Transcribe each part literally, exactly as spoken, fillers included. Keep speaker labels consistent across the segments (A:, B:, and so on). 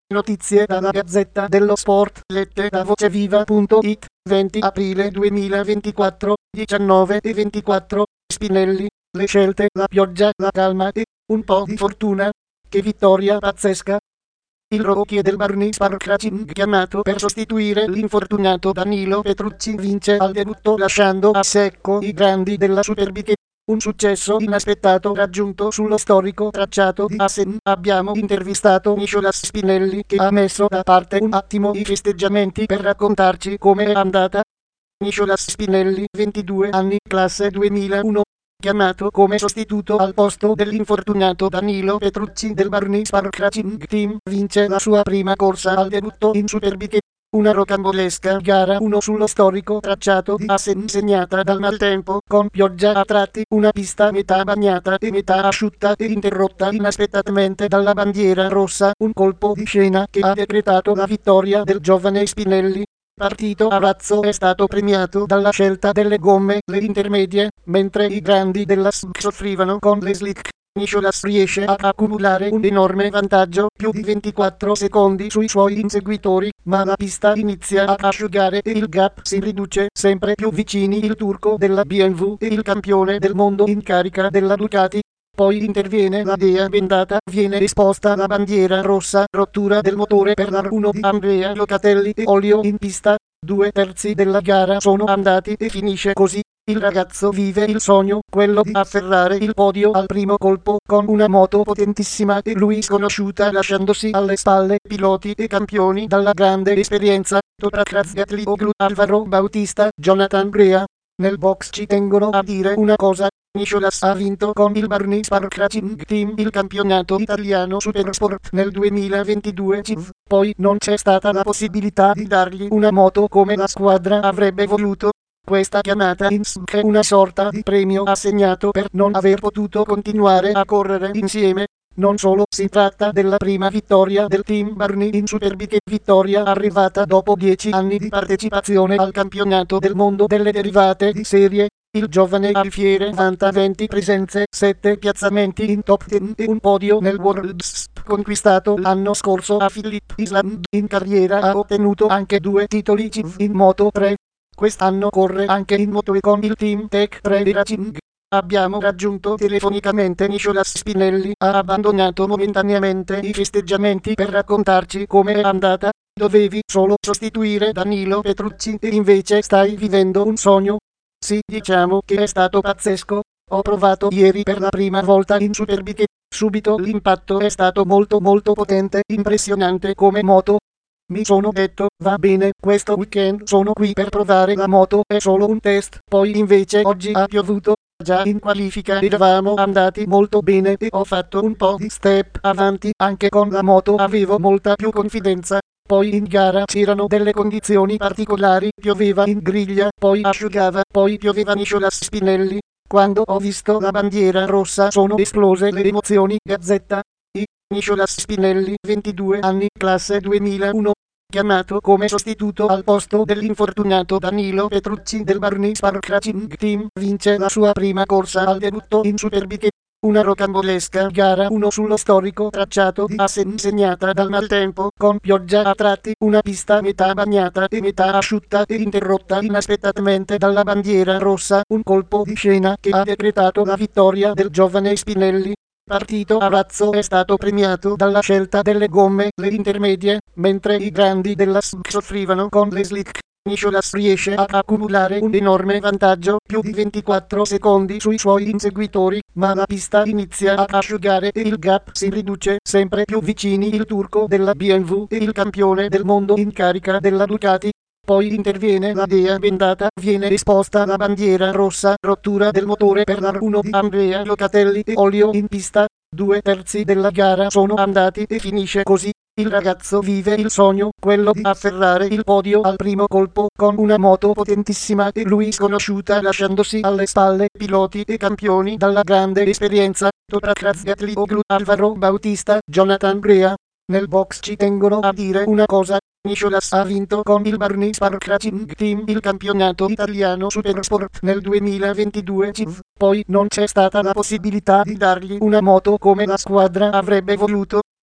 A: Notizie dalla Gazzetta dello Sport, lette da voceviva punto it, venti aprile duemilaventiquattro, diciannove e ventiquattro, Spinelli, le scelte, la pioggia, la calma e un po' di fortuna. Che vittoria pazzesca! Il rookie del Barney Sparkracing, chiamato per sostituire l'infortunato Danilo Petrucci, vince al debutto lasciando a secco i grandi della Superbike. Un successo inaspettato raggiunto sullo storico tracciato di Assen. Abbiamo intervistato Nicolas Spinelli, che ha messo da parte un attimo i festeggiamenti per raccontarci come è andata. Nicolas Spinelli, ventidue anni, classe duemilauno. Chiamato come sostituto al posto dell'infortunato Danilo Petrucci del Barney Sparkracing Team, vince la sua prima corsa al debutto in Superbike. Una rocambolesca gara uno sullo storico tracciato di Assen segnata dal maltempo, con pioggia a tratti, una pista metà bagnata e metà asciutta e interrotta inaspettatamente dalla bandiera rossa, un colpo di scena che ha decretato la vittoria del giovane Spinelli. Partito a razzo è stato premiato dalla scelta delle gomme, le intermedie, mentre i grandi della S M C soffrivano con le slick. Nicolas riesce ad accumulare un enorme vantaggio, più di ventiquattro secondi sui suoi inseguitori, ma la pista inizia ad asciugare e il gap si riduce, sempre più vicini il turco della B M W e il campione del mondo in carica della Ducati. Poi interviene la dea bendata, viene esposta la bandiera rossa, rottura del motore per l'R uno di Andrea Locatelli e olio in pista. Due terzi della gara sono andati e finisce così. Il ragazzo vive il sogno, quello di afferrare il podio al primo colpo, con una moto potentissima e lui sconosciuta, lasciandosi alle spalle piloti e campioni dalla grande esperienza. Toprak Gatlioglu, Alvaro Bautista, Jonathan Brea. Nel box ci tengono a dire una cosa. Nicolas ha vinto con il Barney Sparkracing Team il campionato italiano Supersport nel duemilaventidue C I V, poi non c'è stata la possibilità di dargli una moto come la squadra avrebbe voluto. Questa chiamata in S M C è una sorta di premio assegnato per non aver potuto continuare a correre insieme. Non solo si tratta della prima vittoria del team Barney in Superbike, vittoria arrivata dopo dieci anni di partecipazione al campionato del mondo delle derivate di serie. Il giovane alfiere vanta venti presenze, sette piazzamenti in top dieci e un podio nel Worlds conquistato l'anno scorso a Phillip Island. In carriera ha ottenuto anche due titoli C I V in Moto tre. Quest'anno corre anche in Moto e con il team Tech tre Racing. Abbiamo raggiunto telefonicamente Nicolas Spinelli, ha abbandonato momentaneamente i festeggiamenti per raccontarci come è andata. Dovevi solo sostituire Danilo Petrucci e invece stai vivendo un sogno. Sì, diciamo che è stato pazzesco. Ho provato ieri per la prima volta in Superbike. Subito l'impatto è stato molto molto potente, impressionante come moto. Mi sono detto, va bene, questo weekend sono qui per provare la moto, è solo un test. Poi invece oggi ha piovuto. Già in qualifica eravamo andati molto bene e ho fatto un po' di step avanti, anche con la moto avevo molta più confidenza. Poi in gara c'erano delle condizioni particolari, pioveva in griglia, poi asciugava, poi pioveva. Nicolas Spinelli. Quando ho visto la bandiera rossa sono esplose le emozioni. Gazzetta. I. Nicolas Spinelli, ventidue anni, classe duemilauno. Chiamato come sostituto al posto dell'infortunato Danilo Petrucci del Barney Sparkracing Team, vince la sua prima corsa al debutto in Superbike. Una rocambolesca gara uno sullo storico tracciato di Assen segnata dal maltempo, con pioggia a tratti, una pista metà bagnata e metà asciutta e interrotta inaspettatamente dalla bandiera rossa, un colpo di scena che ha decretato la vittoria del giovane Spinelli. Partito a razzo è stato premiato dalla scelta delle gomme, le intermedie, mentre i grandi della S M C soffrivano con le slick. Nicolas riesce ad accumulare un enorme vantaggio, più di ventiquattro secondi sui suoi inseguitori, ma la pista inizia ad asciugare e il gap si riduce, sempre più vicini il turco della B M W e il campione del mondo in carica della Ducati. Poi interviene la dea bendata, viene esposta la bandiera rossa, rottura del motore per l'R uno di Andrea Locatelli e olio in pista. Due terzi della gara sono andati e finisce così. Il ragazzo vive il sogno, quello di afferrare il podio al primo colpo, con una moto potentissima e lui sconosciuta, lasciandosi alle spalle piloti e campioni dalla grande esperienza. Toprak Gatlioglu, Alvaro Bautista, Jonathan Brea. Nel box ci tengono a dire una cosa. Nicolas ha vinto con il Barney Sparkracing Team il campionato italiano Supersport nel duemilaventidue C I V, poi non c'è stata la possibilità di dargli una moto come la squadra avrebbe voluto.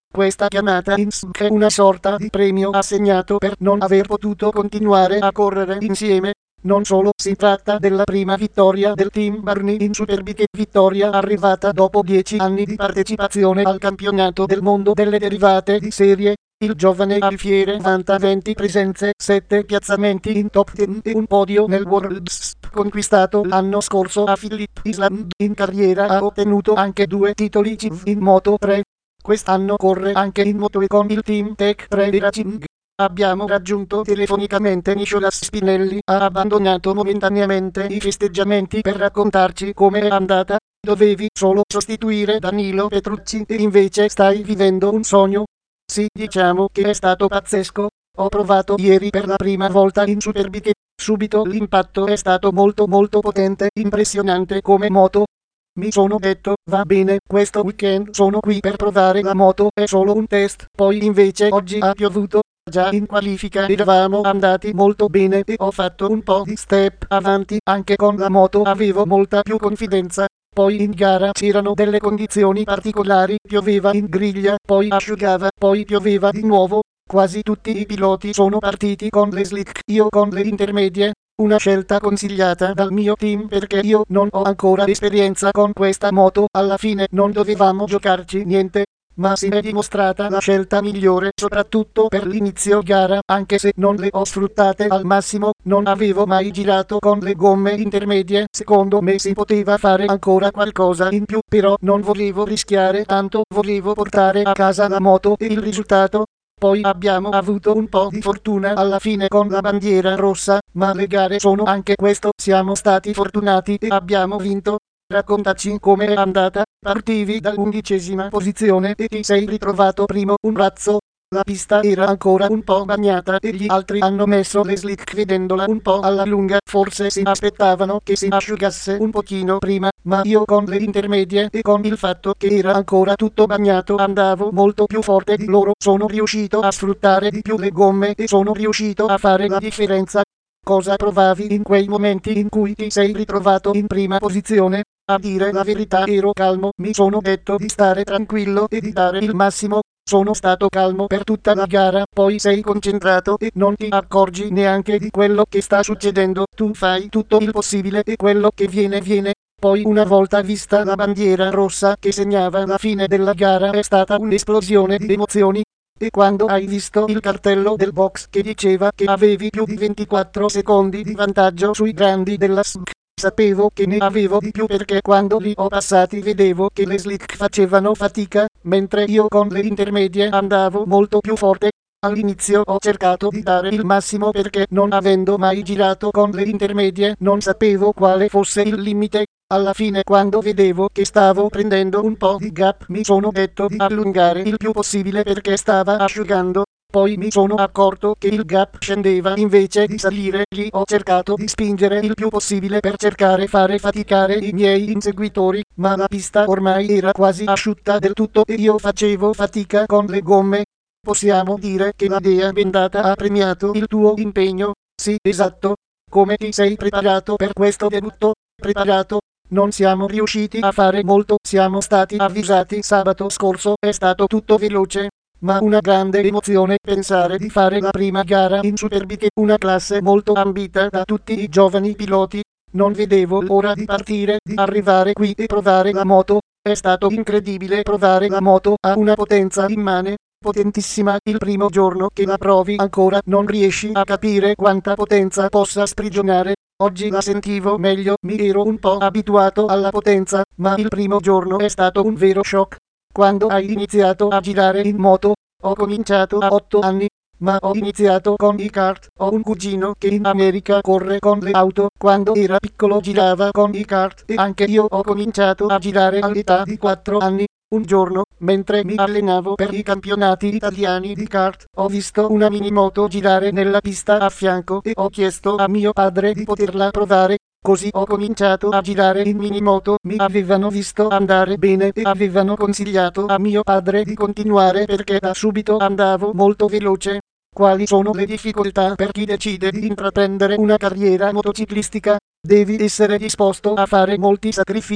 A: Questa chiamata in S M C è una sorta di premio assegnato per non aver potuto continuare a correre insieme. Non solo si tratta della prima vittoria del team Barni in Superbike, vittoria arrivata dopo dieci anni di partecipazione al campionato del mondo delle derivate di serie. Il giovane alfiere vanta venti presenze, sette piazzamenti in top dieci e un podio nel Worlds conquistato l'anno scorso a Phillip Island. In carriera ha ottenuto anche due titoli C I V in Moto tre. Quest'anno corre anche in Moto e con il team Tech tre di Racing. Abbiamo raggiunto telefonicamente Nicolas Spinelli, ha abbandonato momentaneamente i festeggiamenti per raccontarci come è andata. Dovevi solo sostituire Danilo Petrucci e invece stai vivendo un sogno. Sì, diciamo che è stato pazzesco. Ho provato ieri per la prima volta in Superbike. Subito l'impatto è stato molto molto potente, impressionante come moto. Mi sono detto, va bene, questo weekend sono qui per provare la moto, è solo un test. Poi invece oggi ha piovuto. Già in qualifica eravamo andati molto bene e ho fatto un po' di step avanti, anche con la moto avevo molta più confidenza. Poi in gara c'erano delle condizioni particolari, pioveva in griglia, poi asciugava, poi pioveva di nuovo. Quasi tutti i piloti sono partiti con le slick, io con le intermedie. Una scelta consigliata dal mio team perché io non ho ancora esperienza con questa moto, alla fine non dovevamo giocarci niente. Ma si è dimostrata la scelta migliore soprattutto per l'inizio gara, anche se non le ho sfruttate al massimo, non avevo mai girato con le gomme intermedie, secondo me si poteva fare ancora qualcosa in più, però non volevo rischiare tanto, volevo portare a casa la moto e il risultato. Poi abbiamo avuto un po' di fortuna alla fine con la bandiera rossa, ma le gare sono anche questo, siamo stati fortunati e abbiamo vinto. Raccontaci com'è andata, partivi dall'undicesima posizione e ti sei ritrovato primo un razzo. La pista era ancora un po' bagnata e gli altri hanno messo le slick vedendola un po' alla lunga, forse si aspettavano che si asciugasse un pochino prima, ma io con le intermedie e con il fatto che era ancora tutto bagnato andavo molto più forte di loro, sono riuscito a sfruttare di più le gomme e sono riuscito a fare la differenza. Cosa provavi in quei momenti in cui ti sei ritrovato in prima posizione? A dire la verità ero calmo, mi sono detto di stare tranquillo e di dare il massimo. Sono stato calmo per tutta la gara, poi sei concentrato e non ti accorgi neanche di quello che sta succedendo. Tu fai tutto il possibile e quello che viene viene. Poi una volta vista la bandiera rossa che segnava la fine della gara è stata un'esplosione di emozioni. E quando hai visto il cartello del box che diceva che avevi più di ventiquattro secondi di vantaggio sui grandi della S M C, sapevo che ne avevo di più perché quando li ho passati vedevo che le slick facevano fatica, mentre io con le intermedie andavo molto più forte. All'inizio ho cercato di dare il massimo perché non avendo mai girato con le intermedie non sapevo quale fosse il limite. Alla fine quando vedevo che stavo prendendo un po' di gap mi sono detto di allungare il più possibile perché stava asciugando. Poi mi sono accorto che il gap scendeva invece di salire, lì ho cercato di spingere il più possibile per cercare fare faticare i miei inseguitori, ma la pista ormai era quasi asciutta del tutto e io facevo fatica con le gomme. Possiamo dire che la dea bendata ha premiato il tuo impegno? Sì, esatto. Come ti sei preparato per questo debutto? Preparato? Non siamo riusciti a fare molto, siamo stati avvisati sabato scorso, è stato tutto veloce. Ma una grande emozione pensare di fare la prima gara in Superbike, una classe molto ambita da tutti i giovani piloti. Non vedevo l'ora di partire, di arrivare qui e provare la moto. È stato incredibile provare la moto a una potenza immane, potentissima. Il primo giorno che la provi ancora non riesci a capire quanta potenza possa sprigionare. Oggi la sentivo meglio, mi ero un po' abituato alla potenza, ma il primo giorno è stato un vero shock. Quando hai iniziato a girare in moto? Ho cominciato a otto anni, ma ho iniziato con i kart. Ho un cugino che in America corre con le auto, quando era piccolo girava con i kart e anche io ho cominciato a girare all'età di quattro anni. Un giorno, mentre mi allenavo per i campionati italiani di kart, ho visto una minimoto girare nella pista a fianco e ho chiesto a mio padre di poterla provare. Così ho cominciato a girare in minimoto, mi avevano visto andare bene e avevano consigliato a mio padre di continuare perché da subito andavo molto veloce. Quali sono le difficoltà per chi decide di intraprendere una carriera motociclistica? Devi essere disposto a fare molti sacrifici.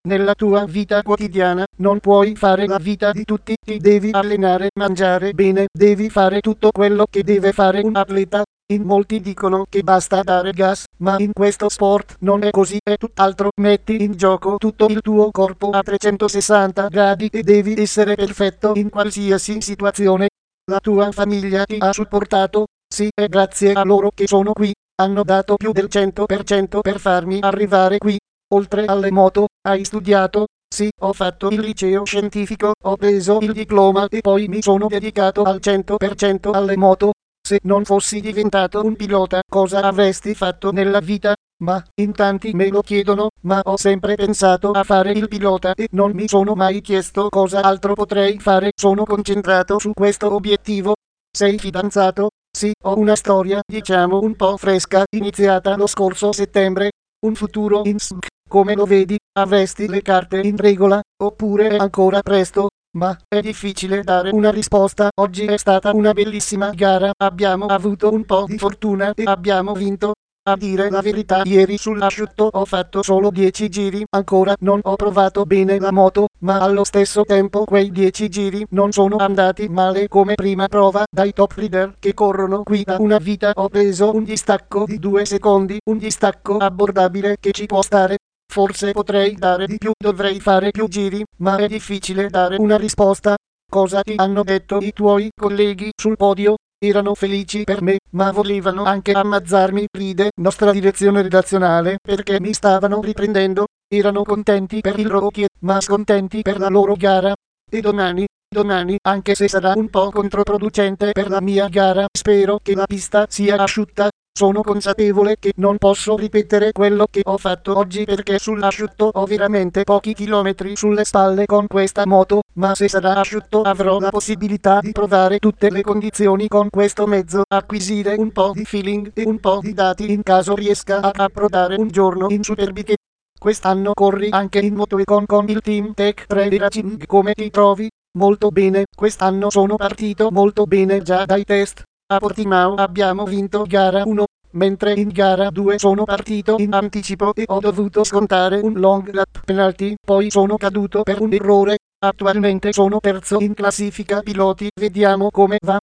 A: Nella tua vita quotidiana non puoi fare la vita di tutti, ti devi allenare, mangiare bene, devi fare tutto quello che deve fare un atleta. In molti dicono che basta dare gas, ma in questo sport non è così, è tutt'altro. Metti in gioco tutto il tuo corpo a trecentosessanta gradi e devi essere perfetto in qualsiasi situazione. La tua famiglia ti ha supportato, sì, è grazie a loro che sono qui, hanno dato più del cento per cento per farmi arrivare qui. Oltre alle moto, hai studiato? Sì, ho fatto il liceo scientifico, ho preso il diploma e poi mi sono dedicato al cento per cento alle moto. Se non fossi diventato un pilota, cosa avresti fatto nella vita? Ma in tanti me lo chiedono, ma ho sempre pensato a fare il pilota e non mi sono mai chiesto cosa altro potrei fare. Sono concentrato su questo obiettivo. Sei fidanzato? Sì, ho una storia, diciamo un po' fresca, iniziata lo scorso settembre. Un futuro in S G, come lo vedi? Avresti le carte in regola? Oppure è ancora presto? Ma è difficile dare una risposta. Oggi è stata una bellissima gara, abbiamo avuto un po' di fortuna e abbiamo vinto. A dire la verità, ieri sull'asciutto ho fatto solo dieci giri, ancora non ho provato bene la moto, ma allo stesso tempo quei dieci giri non sono andati male come prima prova. Dai top rider che corrono qui da una vita ho preso un distacco di due secondi, un distacco abbordabile che ci può stare. Forse potrei dare di più, dovrei fare più giri, ma è difficile dare una risposta. Cosa ti hanno detto i tuoi colleghi sul podio? Erano felici per me, ma volevano anche ammazzarmi, ride nostra direzione redazionale, perché mi stavano riprendendo. Erano contenti per il Rocky, ma scontenti per la loro gara. E domani, domani, anche se sarà un po' controproducente per la mia gara, spero che la pista sia asciutta. Sono consapevole che non posso ripetere quello che ho fatto oggi perché sull'asciutto ho veramente pochi chilometri sulle spalle con questa moto, ma se sarà asciutto avrò la possibilità di provare tutte le condizioni con questo mezzo, acquisire un po' di feeling e un po' di dati in caso riesca a approdare un giorno in Superbike. Quest'anno corri anche in Motoecon con il team Tech tre Racing, come ti trovi? Molto bene, quest'anno sono partito molto bene già dai test. A Portimao abbiamo vinto gara uno, mentre in gara due sono partito in anticipo e ho dovuto scontare un long lap penalty, poi sono caduto per un errore. Attualmente sono terzo in classifica piloti, vediamo come va.